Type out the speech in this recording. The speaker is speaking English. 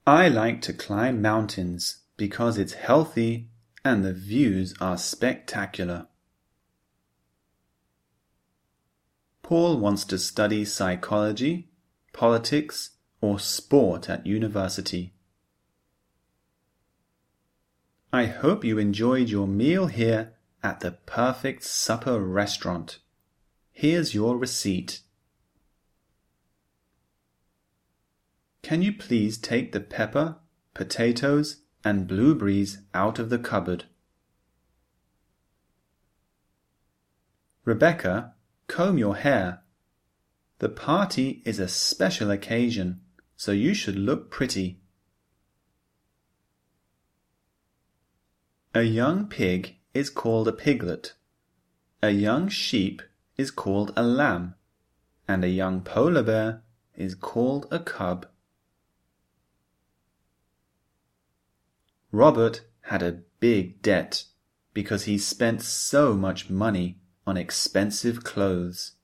I like to climb mountains because it's healthy and the views are spectacular. Paul wants to study psychology, politics, or sport at university. I hope you enjoyed your meal here at the Perfect Supper restaurant. Here's your receipt. Can you please take the pepper, potatoes, and blueberries out of the cupboard? Rebecca, comb your hair. The party is a special occasion, so you should look pretty. A young pig is called a piglet. A young sheep is called a lamb, and a young polar bear is called a cub. Robert had a big debt because he spent so much money on expensive clothes.